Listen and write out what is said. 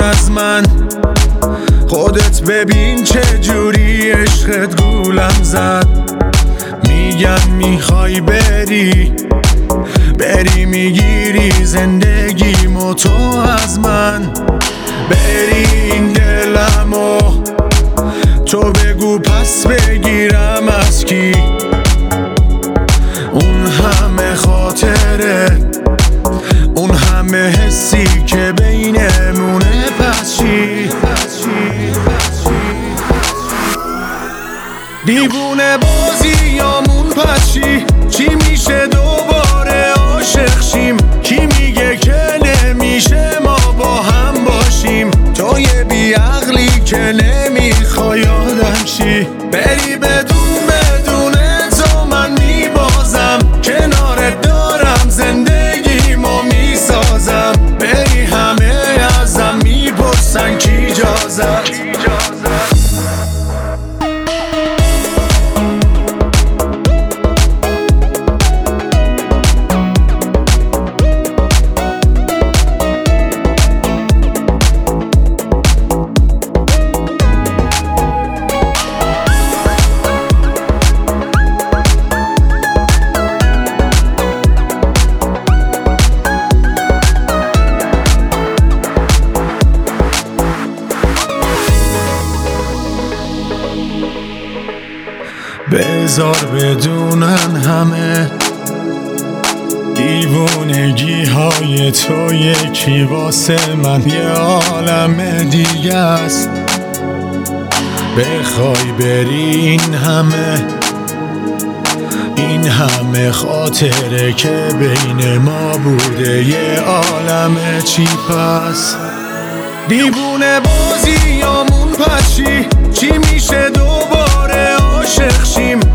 از من. خودت ببین چه جوری عشقت گولم زد. میگن میخوای بری میگیری زندگیمو تو از من. بری این دلمو تو بگو پس بگیرم از کی. اون همه خاطره اون همه حسی که بینمونه پس چی؟ دیوونه بازیامون پس چی میشه دوباره عاشق شیم؟ کی میگه که نمیشه ما با هم باشیم؟ تو یه بیعقلی که نمیخوای آدم شی. بری بدون تو من میبازم، کنارت دارم زندگیمو میسازم. بری همه ازم میپرسن کی اجازت. بذار بدونن همه دیوونگی های تو یکی واسه من یه عالم دیگه است. بخوای بری این همه خاطره که بین ما بوده یه عالم چی پس؟ دیوونه بازیامون پس چی میشه دوباره عاشق شیم؟